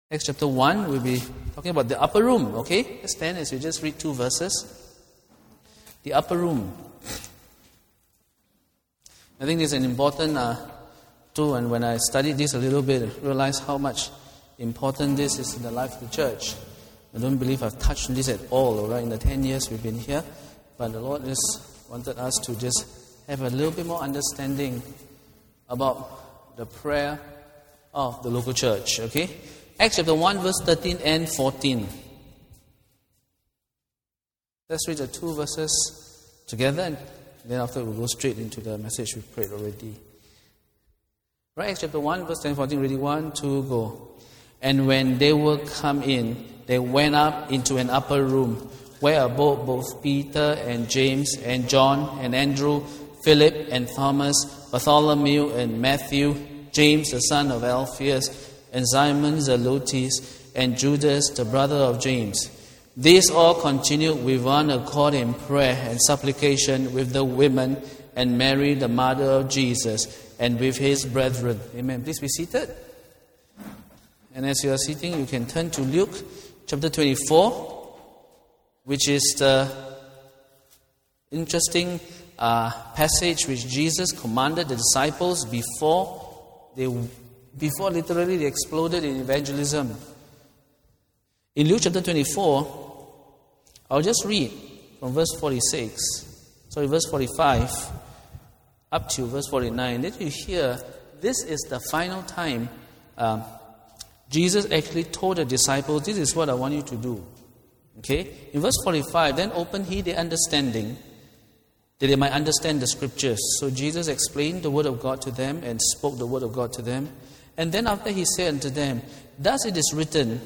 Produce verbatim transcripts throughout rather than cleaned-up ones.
Acts chapter one, we'll be talking about the upper room, okay? Let's stand as we just read two verses. The upper room. I think this is an important uh, tool, and when I studied this a little bit, I realized how much important this is in the life of the church. I don't believe I've touched on this at all, all right, in the ten years we've been here, but the Lord just wanted us to just have a little bit more understanding about the prayer of the local church, okay? Acts chapter one, verse thirteen and fourteen. Let's read the two verses together, and then after we'll go straight into the message we prayed already. Right, Acts chapter one, verse ten and fourteen, ready, one, two, go. And when they were come in, they went up into an upper room, where abode both Peter and James and John and Andrew, Philip and Thomas, Bartholomew and Matthew, James the son of Alphaeus, and Simon Zelotes, and Judas the brother of James. These all continued with one accord in prayer and supplication with the women and Mary the mother of Jesus, and with his brethren. Amen. Please be seated. And as you are sitting, you can turn to Luke chapter twenty-four, which is the interesting uh, passage which Jesus commanded the disciples before they, before literally they exploded in evangelism. In Luke chapter twenty-four, I'll just read from verse forty-six, sorry, verse forty-five, up to verse forty-nine. Then you hear, this is the final time um, Jesus actually told the disciples, this is what I want you to do. Okay? In verse forty-five, then opened he their understanding, that they might understand the scriptures. So Jesus explained the word of God to them and spoke the word of God to them. And then after he said unto them, thus it is written,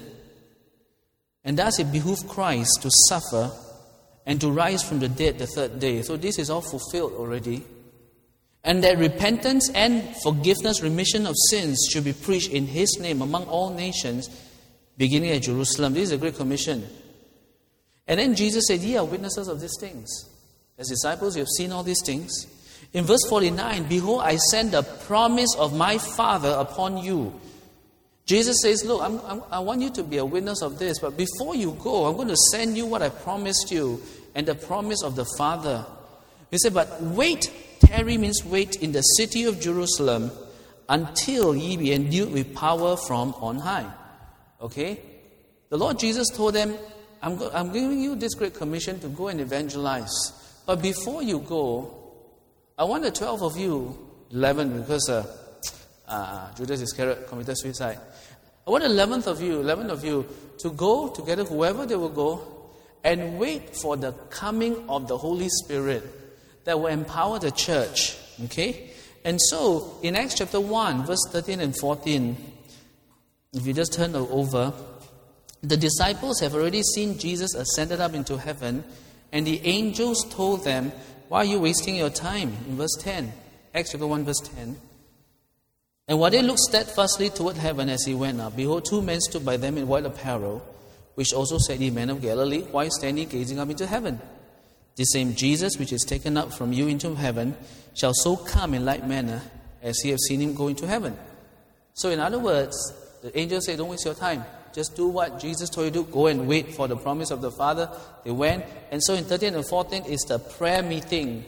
and thus it behooved Christ to suffer and to rise from the dead the third day. So this is all fulfilled already. And that repentance and forgiveness, remission of sins should be preached in his name among all nations, beginning at Jerusalem. This is a great commission. And then Jesus said, ye are witnesses of these things. As disciples, you have seen all these things. In verse forty-nine, behold, I send the promise of my Father upon you. Jesus says, look, I'm, I'm, I want you to be a witness of this, but before you go, I'm going to send you what I promised you, and the promise of the Father. He said, but wait, tarry means wait in the city of Jerusalem until ye be endued with power from on high. Okay? The Lord Jesus told them, I'm, go- I'm giving you this great commission to go and evangelize. But before you go, I want the twelve of you, eleven because uh, uh, Judas Iscariot committed suicide. I want eleventh of you, eleven of you, to go together, whoever they will go, and wait for the coming of the Holy Spirit that will empower the church. Okay? And so, in Acts chapter one, verse thirteen and fourteen, if you just turn over, the disciples have already seen Jesus ascended up into heaven, and the angels told them, why are you wasting your time? In verse ten, Acts chapter one, verse ten. And while they looked steadfastly toward heaven as he went up, behold, two men stood by them in white apparel, which also said, ye men of Galilee, why stand ye gazing up into heaven? The same Jesus which is taken up from you into heaven shall so come in like manner as ye have seen him go into heaven. So in other words, the angel said, don't waste your time. Just do what Jesus told you to do. Go and wait for the promise of the Father. They went. And so in thirteen and fourteen is the prayer meeting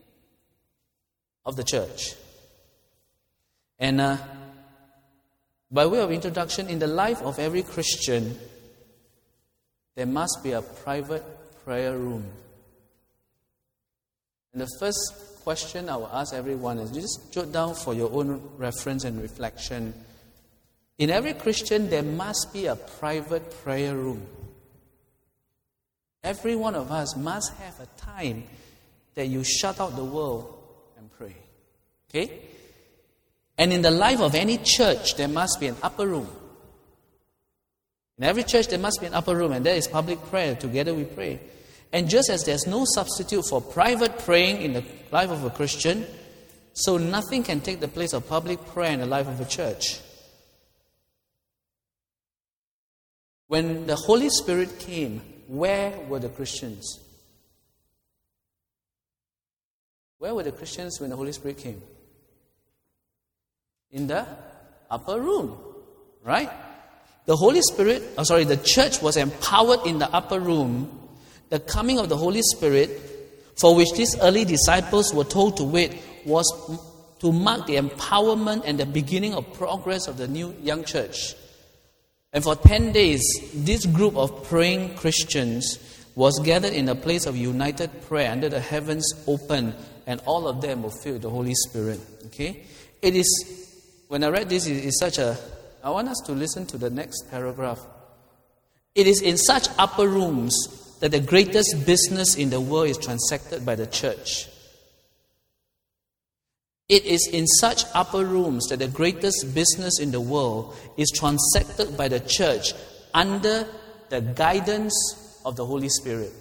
of the church. And uh, by way of introduction, in the life of every Christian, there must be a private prayer room. And the first question I will ask everyone is, just jot down for your own reference and reflection. In every Christian, there must be a private prayer room. Every one of us must have a time that you shut out the world and pray. Okay? And in the life of any church, there must be an upper room. In every church, there must be an upper room, and that is public prayer. Together we pray. And just as there's no substitute for private praying in the life of a Christian, so nothing can take the place of public prayer in the life of a church. When the Holy Spirit came, where were the Christians? Where were the Christians when the Holy Spirit came? In the upper room, right? the Holy Spirit, oh sorry, the church was empowered in the upper room. The coming of the Holy Spirit, for which these early disciples were told to wait, was to mark the empowerment and the beginning of progress of the new young church. And for ten days, this group of praying Christians was gathered in a place of united prayer under the heavens open, and all of them were filled with the Holy Spirit. Okay? It is, when I read this, it is such a, I want us to listen to the next paragraph. It is in such upper rooms that the greatest business in the world is transacted by the church. It is in such upper rooms that the greatest business in the world is transacted by the church under the guidance of the Holy Spirit.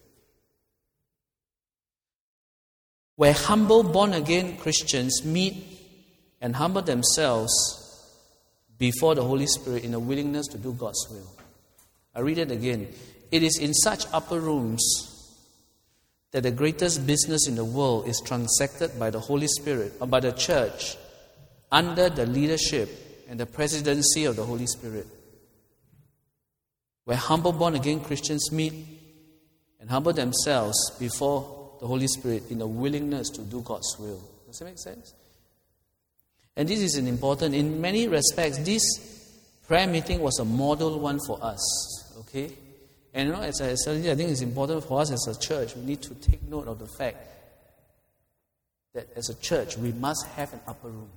Where humble born-again Christians meet and humble themselves before the Holy Spirit in a willingness to do God's will. I read it again. It is in such upper rooms that the greatest business in the world is transacted by the Holy Spirit, or by the church, under the leadership and the presidency of the Holy Spirit. Where humble born-again Christians meet and humble themselves before the Holy Spirit in a willingness to do God's will. Does that make sense? And this is an important, in many respects, this prayer meeting was a model one for us. Okay? And you know, as I said, I think it's important for us as a church, we need to take note of the fact that as a church, we must have an upper room.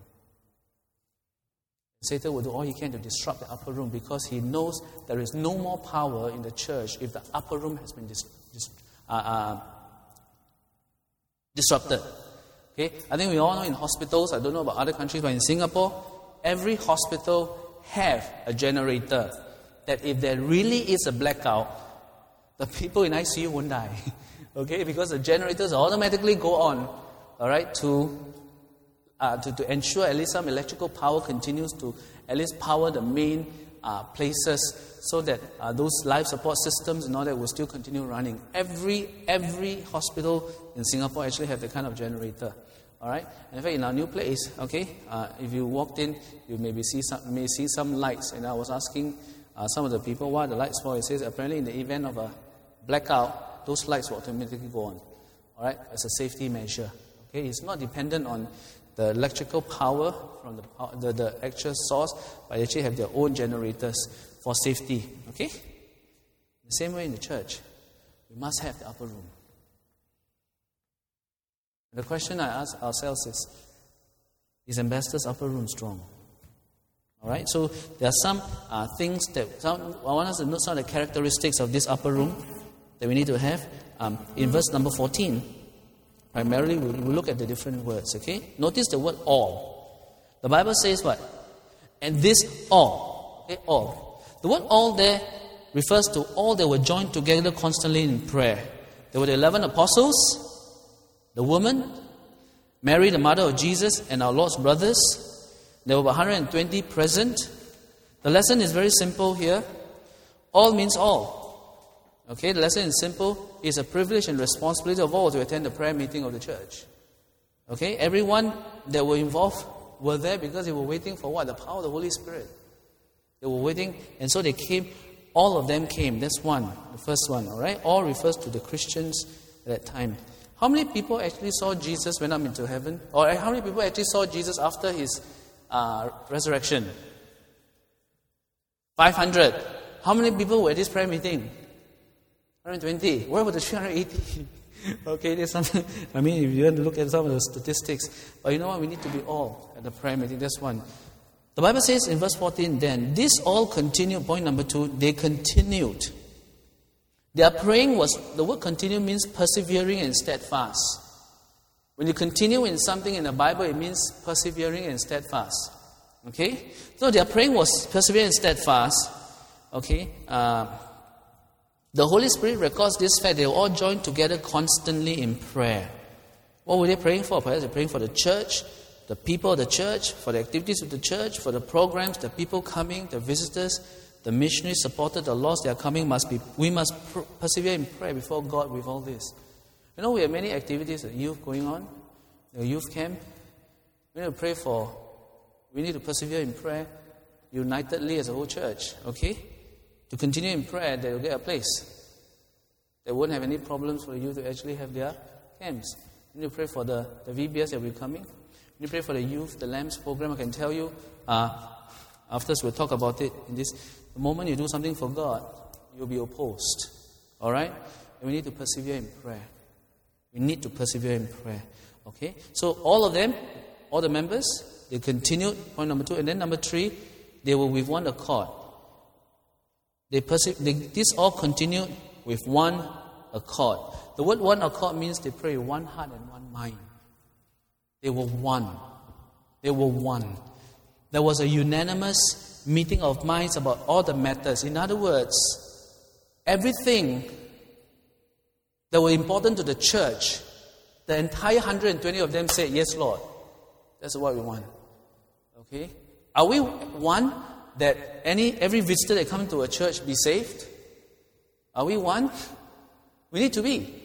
Satan will do all he can to disrupt the upper room because he knows there is no more power in the church if the upper room has been dis- dis- uh, uh, disrupted. Okay? I think we all know in hospitals, I don't know about other countries, but in Singapore, every hospital have a generator that if there really is a blackout, the people in I C U won't die. Okay? Because the generators automatically go on, all right, to Uh, to, to ensure at least some electrical power continues to at least power the main uh, places so that uh, those life support systems and all that will still continue running. Every every hospital in Singapore actually have that kind of generator. All right? And in fact, in our new place, okay, uh, if you walked in, you maybe see some, may see some lights. And I was asking uh, some of the people what the lights for. It says apparently in the event of a blackout, those lights will automatically go on. All right? As a safety measure. Okay? It's not dependent on the electrical power from the, the, the actual source, but they actually have their own generators for safety. Okay? The same way in the church, we must have the upper room. The question I ask ourselves is, is Ambassador's upper room strong? All right? So there are some uh, things that, some, I want us to note some of the characteristics of this upper room that we need to have. Um, in verse number fourteen, primarily, we'll, we'll look at the different words, okay? Notice the word all. The Bible says what? And this all. Okay, all. The word all there refers to all that were joined together constantly in prayer. There were the eleven apostles, the woman, Mary, the mother of Jesus, and our Lord's brothers. There were one hundred twenty present. The lesson is very simple here. All means all. Okay, the lesson is simple. It's a privilege and responsibility of all to attend the prayer meeting of the church. Okay, everyone that were involved were there because they were waiting for what? The power of the Holy Spirit. They were waiting, and so they came. All of them came. That's one, the first one, all right? All refers to the Christians at that time. How many people actually saw Jesus went up into heaven? Or how many people actually saw Jesus after his uh, resurrection? five hundred. How many people were at this prayer meeting? one hundred twenty. Where were the three hundred eighty? Okay, there's something. I mean, if you want to look at some of the statistics, but you know what? We need to be all at the prayer meeting. That's one. The Bible says in verse fourteen, then, this all continued. Point number two, they continued. Their praying was, the word continue means persevering and steadfast. When you continue in something in the Bible, it means persevering and steadfast. Okay? So their praying was persevering and steadfast. Okay? Uh, The Holy Spirit records this fact. They were all joined together constantly in prayer. What were they praying for? Perhaps they're praying for the church, the people of the church, for the activities of the church, for the programs, the people coming, the visitors, the missionaries supported, the lost, they are coming. Must be. We must pr- persevere in prayer before God with all this. You know, we have many activities, the youth going on, the youth camp. We need to pray for, we need to persevere in prayer unitedly as a whole church, okay? To continue in prayer, they will get a place. They won't have any problems for you to actually have their camps. You need to pray for the, the V B S that will be coming. You need to pray for the youth, the LAMPS program. I can tell you, uh, after we'll talk about it in this, the moment you do something for God, you'll be opposed. All right? And we need to persevere in prayer. We need to persevere in prayer. Okay? So all of them, all the members, they continued, point number two. And then number three, they were with one accord. They, perse- they This all continued with one accord. The word one accord means they pray with one heart and one mind. They were one. They were one. There was a unanimous meeting of minds about all the matters. In other words, everything that were important to the church, the entire one hundred twenty of them said, yes, Lord. That's what we want. Okay? Are we one that any every visitor that comes to a church be saved? Are we one? We need to be.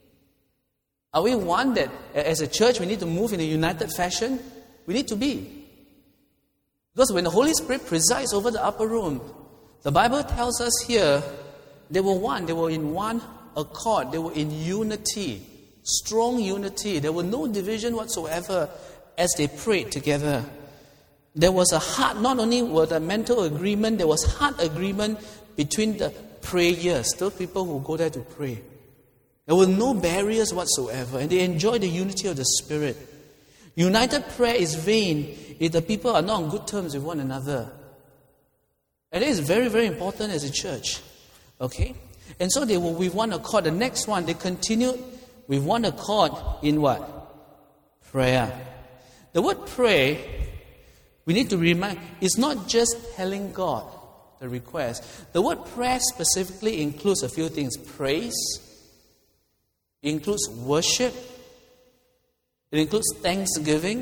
Are we one that as a church we need to move in a united fashion? We need to be. Because when the Holy Spirit presides over the upper room, the Bible tells us here, they were one, they were in one accord, they were in unity, strong unity. There were no division whatsoever as they prayed together. There was a heart, not only was there mental agreement, there was heart agreement between the prayers, those people who go there to pray. There were no barriers whatsoever, and they enjoyed the unity of the Spirit. United prayer is vain if the people are not on good terms with one another. And it is very, very important as a church. Okay? And so they were with one accord. The next one, they continued with one accord in what? Prayer. The word pray, we need to remind, it's not just telling God the request. The word prayer specifically includes a few things. Praise, it includes worship, it includes thanksgiving,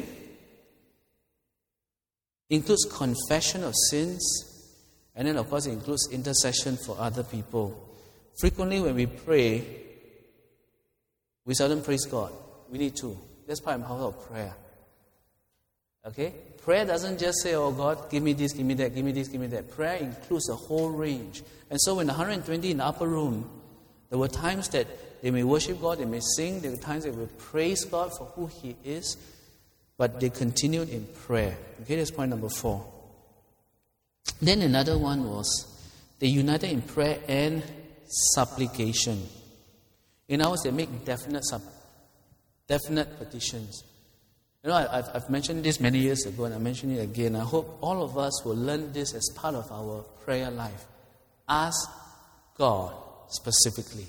it includes confession of sins, and then of course it includes intercession for other people. Frequently when we pray, we seldom praise God. We need to. That's part and parcel of prayer. Okay? Prayer doesn't just say, oh God, give me this, give me that, give me this, give me that. Prayer includes a whole range. And so in the one hundred twenty in the upper room, there were times that they may worship God, they may sing, there were times they would praise God for who He is, but they continued in prayer. Okay, that's point number four. Then another one was, they united in prayer and supplication. In other words, they make definite, sub, definite petitions. You know, I've, I've mentioned this many years ago, and I mention it again. I hope all of us will learn this as part of our prayer life. Ask God specifically.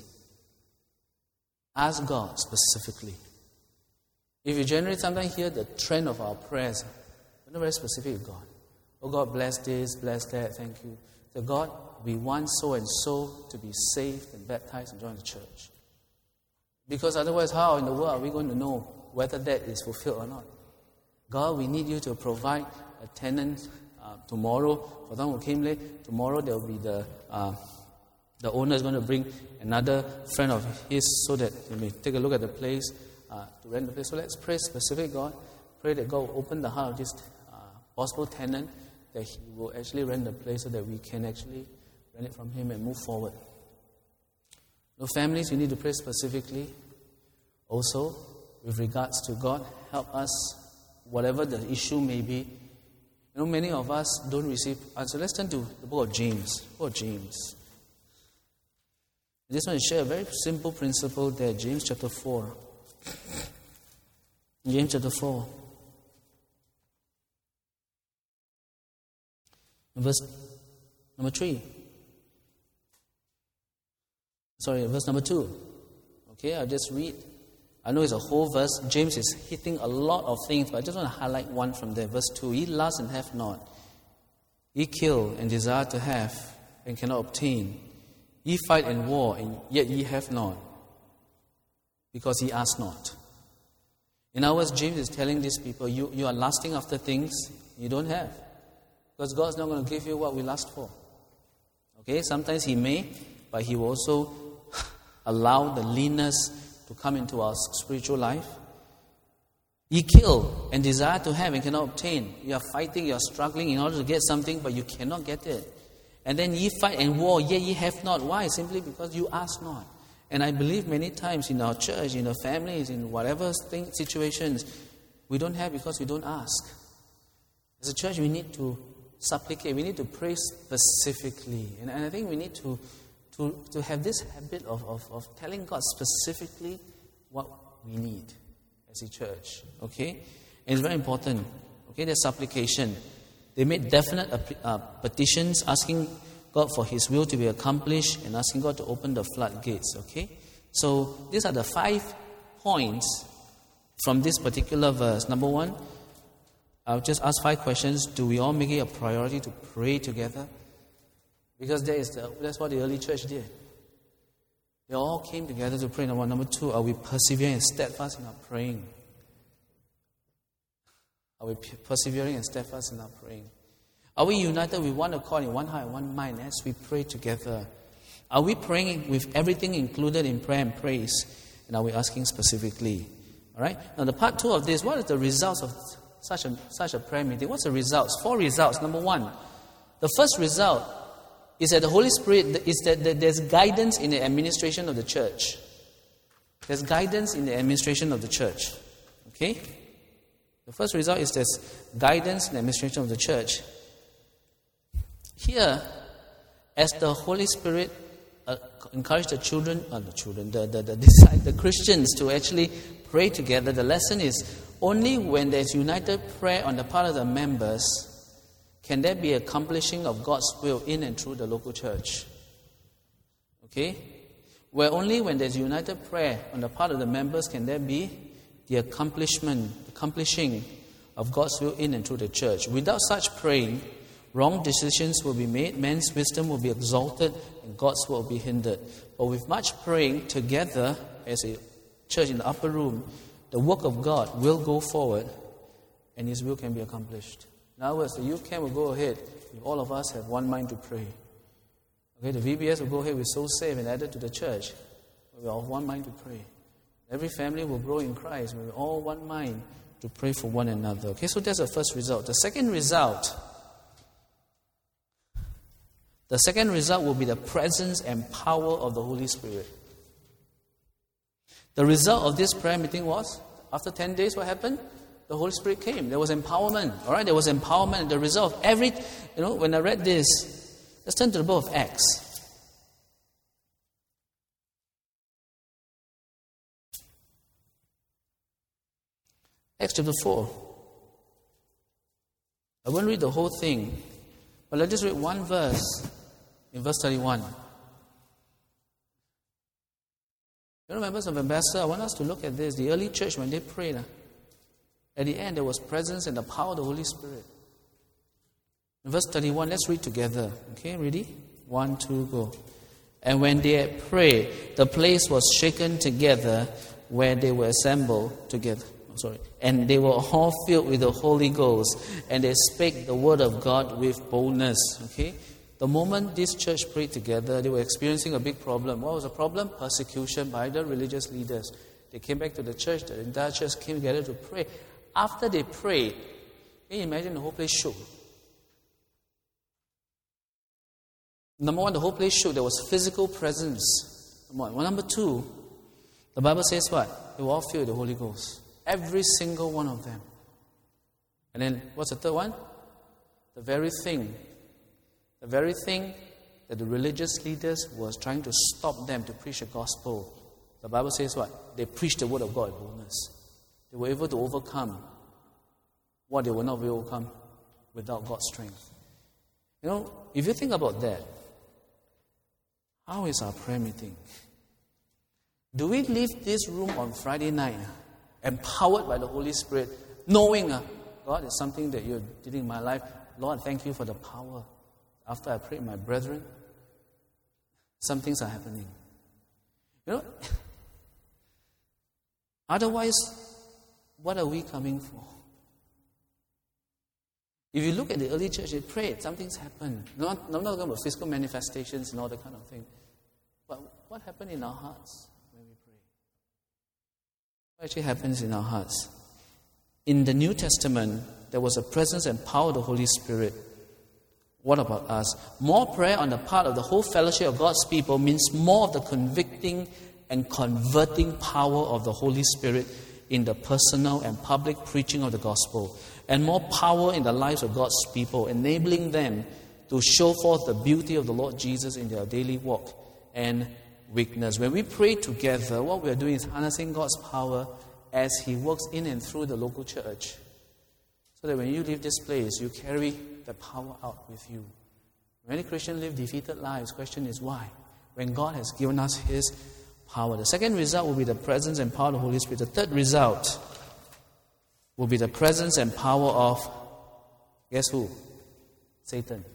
Ask God specifically. If you generally sometimes hear the trend of our prayers, we're not very specific with God. Oh God, bless this, bless that, thank you. So God, we want so and so to be saved and baptized and join the church. Because otherwise, how in the world are we going to know whether that is fulfilled or not? God, we need you to provide a tenant uh, tomorrow. For those who came late, tomorrow there will be the uh, the owner is going to bring another friend of his so that they may take a look at the place uh, to rent the place. So let's pray specific, God. Pray that God will open the heart of this uh, possible tenant, that he will actually rent the place so that we can actually rent it from him and move forward. So families, you need to pray specifically. Also, with regards to God, help us, whatever the issue may be. You know, many of us don't receive answer. Let's turn to the book of James. Book of James. I just want to share a very simple principle there. James chapter four. James chapter four. Verse number three. Sorry, verse number two. Okay, I'll just read. I know it's a whole verse. James is hitting a lot of things, but I just want to highlight one from there. Verse two. Ye lust and have not. Ye kill and desire to have and cannot obtain. Ye fight and war, and yet ye have not, because ye ask not. In other words, James is telling these people, you, you are lusting after things you don't have. Because God's not going to give you what we lust for. Okay, sometimes He may, but He will also allow the leanness to come into our spiritual life. Ye kill and desire to have and cannot obtain. You are fighting, you are struggling in order to get something, but you cannot get it. And then ye fight and war, yet ye have not. Why? Simply because you ask not. And I believe many times in our church, in our families, in whatever thing, situations, we don't have because we don't ask. As a church, we need to supplicate. We need to pray specifically. And, and I think we need to, to, to have this habit of, of, of telling God specifically what we need as a church. Okay? And it's very important. Okay, there's supplication. They made definite uh, petitions asking God for His will to be accomplished and asking God to open the floodgates. Okay? So these are the five points from this particular verse. Number one, I'll just ask five questions. Do we all make it a priority to pray together? Because that is the, that's what the early church did. They all came together to pray. Number one. Number two, are we persevering and steadfast in our praying? Are we persevering and steadfast in our praying? Are we united with one accord, in one heart, and one mind as we pray together? Are we praying with everything included in prayer and praise? And are we asking specifically? All right? Now, the part two of this, what are the results of such a, such a prayer meeting? What's the results? Four results. Number one, the first result is that the Holy Spirit, is that there's guidance in the administration of the church. There's guidance in the administration of the church. Okay? The first result is there's guidance in the administration of the church. Here, as the Holy Spirit uh, encouraged the children, uh, the children, the the, the the Christians to actually pray together, the lesson is only when there's united prayer on the part of the members can there be accomplishing of God's will in and through the local church. Okay? Where only when there's united prayer on the part of the members can there be the accomplishment, accomplishing of God's will in and through the church. Without such praying, wrong decisions will be made, man's wisdom will be exalted, and God's will be hindered. But with much praying together as a church in the upper room, the work of God will go forward and His will can be accomplished. In other words, the youth camp will go ahead if all of us have one mind to pray. Okay, the V B S will go ahead with Soul Save and added to the church. We're all one mind to pray. Every family will grow in Christ. We're all one mind to pray for one another. Okay, so that's the first result. The second result, the second result will be the presence and power of the Holy Spirit. The result of this prayer meeting was, after ten days, what happened? The Holy Spirit came. There was empowerment. All right, there was empowerment. The result of every, you know, when I read this, let's turn to the book of Acts. Acts chapter four. I won't read the whole thing, but let's just read one verse in verse thirty-one. You know, members of Ambassador, I want us to look at this. The early church, when they prayed, at the end there was presence and the power of the Holy Spirit. In verse thirty-one, let's read together. Okay, ready? One, two, go. And when they had prayed, the place was shaken together where they were assembled together. Oh, sorry. And they were all filled with the Holy Ghost, and they spake the word of God with boldness. Okay? The moment this church prayed together, they were experiencing a big problem. What was the problem? Persecution by the religious leaders. They came back to the church, the entire church came together to pray. After they prayed, can you imagine the whole place shook? Number one, the whole place shook. There was physical presence. Number one. Well, number two, the Bible says what? They were all filled with the Holy Ghost. Every single one of them. And then, what's the third one? The very thing, the very thing that the religious leaders was trying to stop them to preach the gospel. The Bible says what? They preached the word of God with boldness. They were able to overcome what they were not able to overcome without God's strength. You know, if you think about that, how is our prayer meeting? Do we leave this room on Friday night empowered by the Holy Spirit, knowing uh, God is something that you're doing in my life? Lord, thank you for the power. After I pray with my brethren, some things are happening. You know, otherwise, what are we coming for? If you look at the early church, they prayed, something's happened. Not, I'm not talking about physical manifestations and all that kind of thing. But what happened in our hearts when we pray? What actually happens in our hearts? In the New Testament, there was a presence and power of the Holy Spirit. What about us? More prayer on the part of the whole fellowship of God's people means more of the convicting and converting power of the Holy Spirit in the personal and public preaching of the gospel, and more power in the lives of God's people, enabling them to show forth the beauty of the Lord Jesus in their daily walk and weakness. When we pray together, what we are doing is harnessing God's power as He works in and through the local church, so that when you leave this place, you carry the power out with you. Many Christians live defeated lives. The question is why? When God has given us His power. The second result will be the presence and power of the Holy Spirit. The third result will be the presence and power of, guess who? Satan.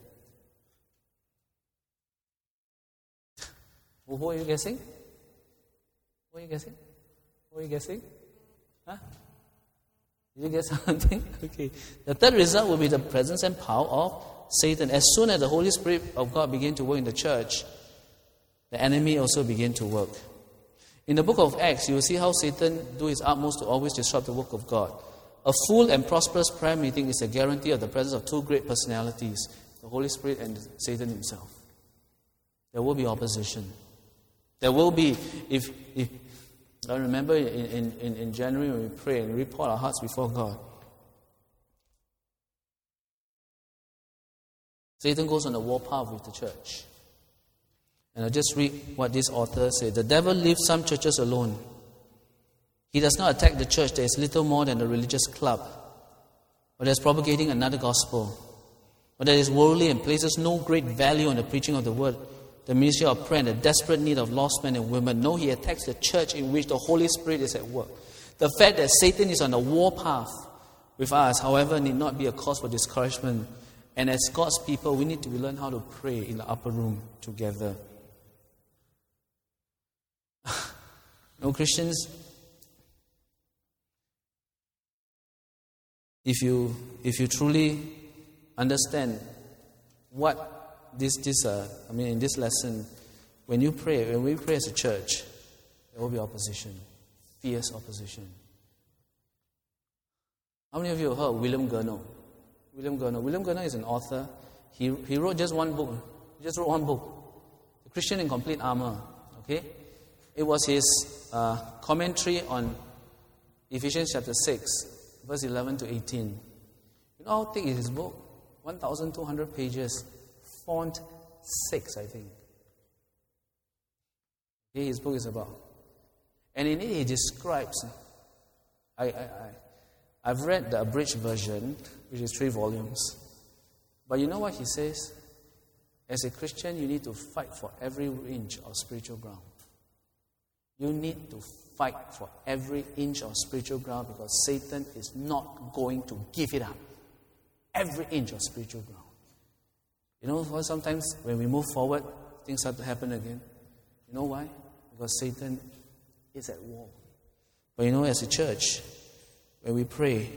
Who are you guessing? Who are you guessing? Who are you guessing? Huh? Did you guess something? Okay. The third result will be the presence and power of Satan. As soon as the Holy Spirit of God begin to work in the church, the enemy also begin to work. In the book of Acts, you will see how Satan do his utmost to always disrupt the work of God. A full and prosperous prayer meeting is a guarantee of the presence of two great personalities, the Holy Spirit and Satan himself. There will be opposition. There will be, if, if I remember in, in, in January when we pray and we pour our hearts before God, Satan goes on the warpath with the church. And I'll just read what this author said. The devil leaves some churches alone. He does not attack the church that is little more than a religious club, or that is propagating another gospel, or that is worldly and places no great value on the preaching of the word, the ministry of prayer, and the desperate need of lost men and women. No, he attacks the church in which the Holy Spirit is at work. The fact that Satan is on the warpath with us, however, need not be a cause for discouragement. And as God's people, we need to learn how to pray in the upper room together. No, Christians, if you if you truly understand what this this uh, I mean in this lesson, when you pray, when we pray as a church, there will be opposition, fierce opposition. How many of you have heard of William Gurnall? William Gurnall. William Gurnall is an author. He he wrote just one book. He just wrote one book, The Christian in Complete Armor. Okay. It was his uh, commentary on Ephesians chapter six, verse eleven to eighteen. You know how thick is his book? one thousand two hundred pages, font six, I think. Okay, his book is about. And in it he describes, I, I, I, I've read the abridged version, which is three volumes. But you know what he says? As a Christian, you need to fight for every inch of spiritual ground. You need to fight for every inch of spiritual ground because Satan is not going to give it up. Every inch of spiritual ground. You know, sometimes when we move forward, things start to happen again. You know why? Because Satan is at war. But you know, as a church, when we pray,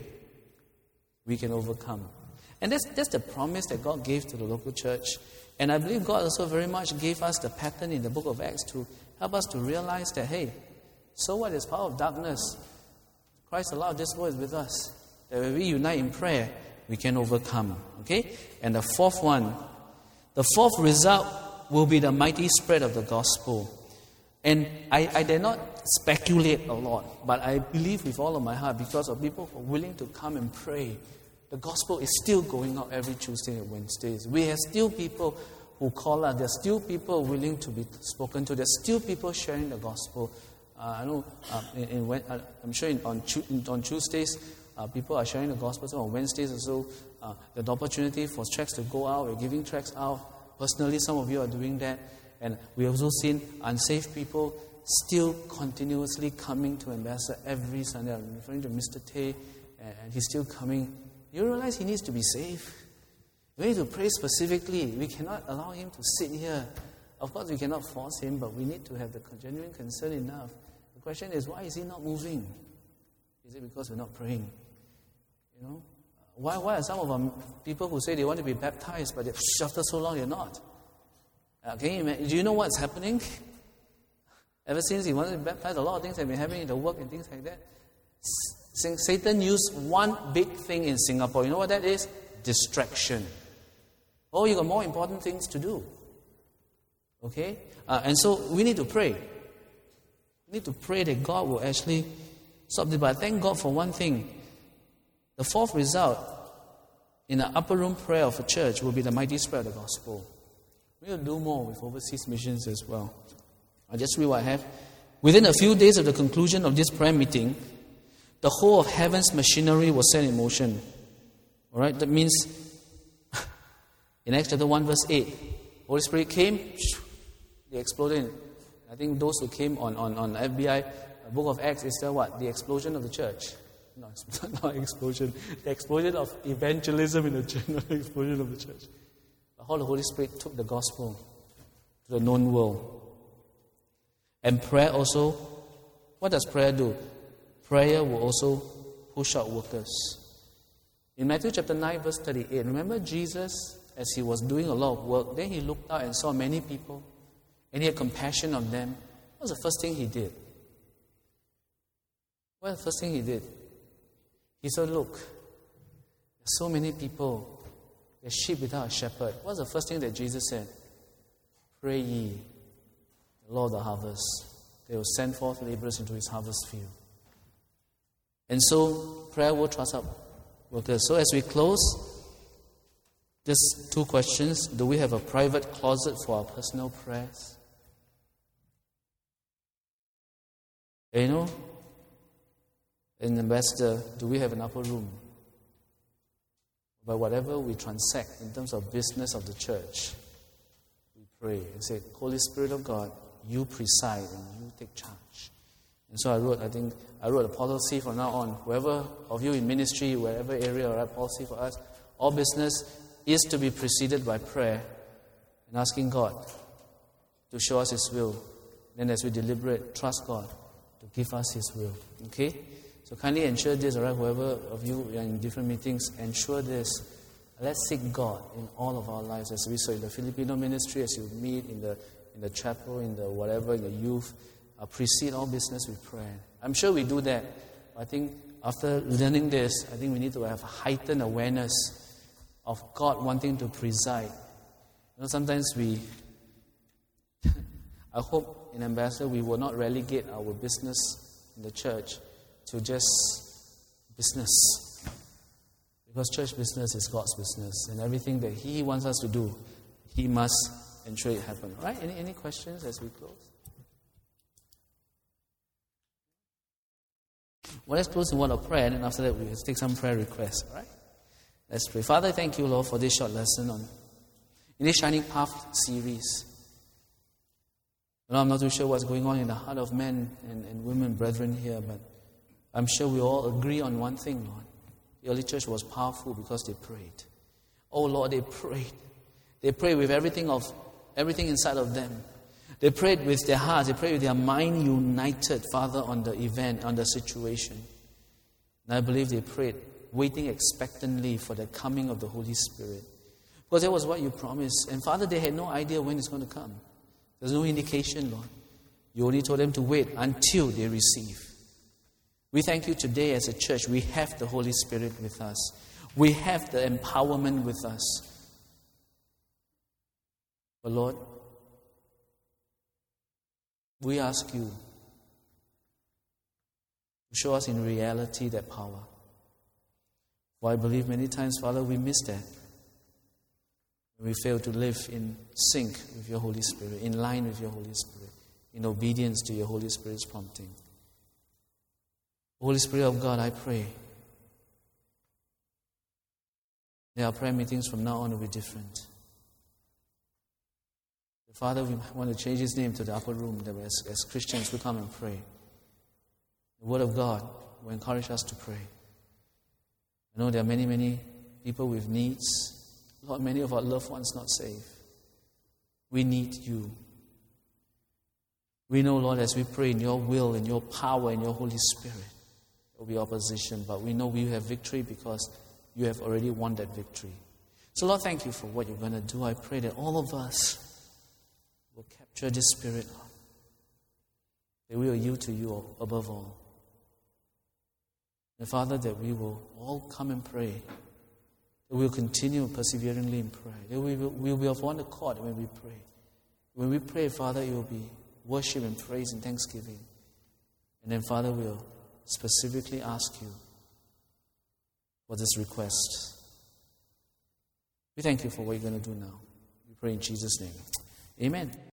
we can overcome. And that's, that's the promise that God gave to the local church. And I believe God also very much gave us the pattern in the book of Acts to help us to realize that, hey, so what is power of darkness? Christ allowed this word with us. That when we unite in prayer, we can overcome. Okay? And the fourth one, the fourth result will be the mighty spread of the gospel. And I, I dare not speculate a lot, but I believe with all of my heart, because of people who are willing to come and pray, the gospel is still going out every Tuesday and Wednesdays. We have still people who call us. There's still people willing to be spoken to. There's still people sharing the gospel. Uh, I know. Uh, in, in, uh, I'm sure in, on in, on Tuesdays, uh, people are sharing the gospel. So on Wednesdays also, uh, there's the opportunity for tracts to go out. We're giving tracts out. Personally, some of you are doing that, and we also seen unsaved people still continuously coming to Ambassador every Sunday. I'm referring to Mister Tay, and he's still coming. You realize he needs to be saved. We need to pray specifically. We cannot allow him to sit here. Of course, we cannot force him, but we need to have the genuine concern enough. The question is, why is he not moving? Is it because we're not praying? You know, why? Why are some of our people who say they want to be baptized, but they've after so long they're not? Uh, can you imagine? Do you know what's happening? Ever since he wanted to be baptized, a lot of things have been happening in the work and things like that. Satan used one big thing in Singapore. You know what that is? Distraction. Oh, you got more important things to do. Okay? Uh, and so we need to pray. We need to pray that God will actually stop this. But thank God for one thing. The fourth result in the upper room prayer of a church will be the mighty spread of the gospel. We will do more with overseas missions as well. I'll just read what I have. Within a few days of the conclusion of this prayer meeting, the whole of heaven's machinery was set in motion. All right, that means in Acts chapter one, verse eight, Holy Spirit came, they exploded. I think those who came on, on, on F B I, book of Acts, is the what? The explosion of the church. No, it's not explosion. The explosion of evangelism in the church, not the explosion of the church. How the Holy Spirit took the gospel to the known world. And prayer also, what does prayer do? Prayer will also push out workers. In Matthew chapter nine, verse thirty-eight, remember Jesus, as he was doing a lot of work, then he looked out and saw many people, and he had compassion on them. What was the first thing he did? What was the first thing he did? He said, look, there's so many people, there's sheep without a shepherd. What's the first thing that Jesus said? Pray ye, the Lord of the harvest. They will send forth laborers into his harvest field. And so, prayer will trust up workers. So as we close, just two questions. Do we have a private closet for our personal prayers? And you know, in Ambassador, do we have an upper room? But whatever we transact in terms of business of the church, we pray and say, Holy Spirit of God, you preside and you take charge. And so I wrote, I think, I wrote a policy from now on. Whoever of you in ministry, wherever area, or a policy for us, all business is to be preceded by prayer and asking God to show us His will. Then as we deliberate, trust God to give us His will. Okay? So kindly ensure this, all right? Whoever of you are in different meetings, ensure this. Let's seek God in all of our lives, as we saw in the Filipino ministry, as you meet in the in the chapel, in the whatever, in the youth. Uh, precede all business with prayer. I'm sure we do that. I think after learning this, I think we need to have a heightened awareness of God wanting to preside. You know, sometimes we, I hope in Ambassador we will not relegate our business in the church to just business. Because church business is God's business, and everything that He wants us to do, He must ensure it happens. All right? Any, any questions as we close? Well, let's close in word of prayer, and then after that we'll take some prayer requests. All right? Let's pray. Father, thank you, Lord, for this short lesson on in this Shining Path series. You know, I'm not too sure what's going on in the heart of men and, and women, brethren here, but I'm sure we all agree on one thing, Lord. The early church was powerful because they prayed. Oh, Lord, they prayed. They prayed with everything of everything inside of them. They prayed with their hearts. They prayed with their mind united, Father, on the event, on the situation. And I believe they prayed, waiting expectantly for the coming of the Holy Spirit. Because that was what you promised. And Father, they had no idea when it's going to come. There's no indication, Lord. You only told them to wait until they receive. We thank you today as a church. We have the Holy Spirit with us. We have the empowerment with us. But Lord, we ask you to show us in reality that power. For I believe many times, Father, we miss that. We fail to live in sync with your Holy Spirit, in line with your Holy Spirit, in obedience to your Holy Spirit's prompting. Holy Spirit of God, I pray that our prayer meetings from now on will be different. Father, we want to change His name to the upper room, that as, as Christians we come and pray. The Word of God will encourage us to pray. I know there are many, many people with needs. Lord, many of our loved ones not saved. We need you. We know, Lord, as we pray in your will, in your power, in your Holy Spirit, there will be opposition, but we know we have victory because you have already won that victory. So, Lord, thank you for what you're going to do. I pray that all of us will capture this spirit, Lord. That we will yield to you above all. And Father, that we will all come and pray. That we will continue perseveringly in prayer. That we will, we will be of one accord when we pray. When we pray, Father, it will be worship and praise and thanksgiving. And then, Father, we'll specifically ask you for this request. We thank you for what you're going to do now. We pray in Jesus' name. Amen.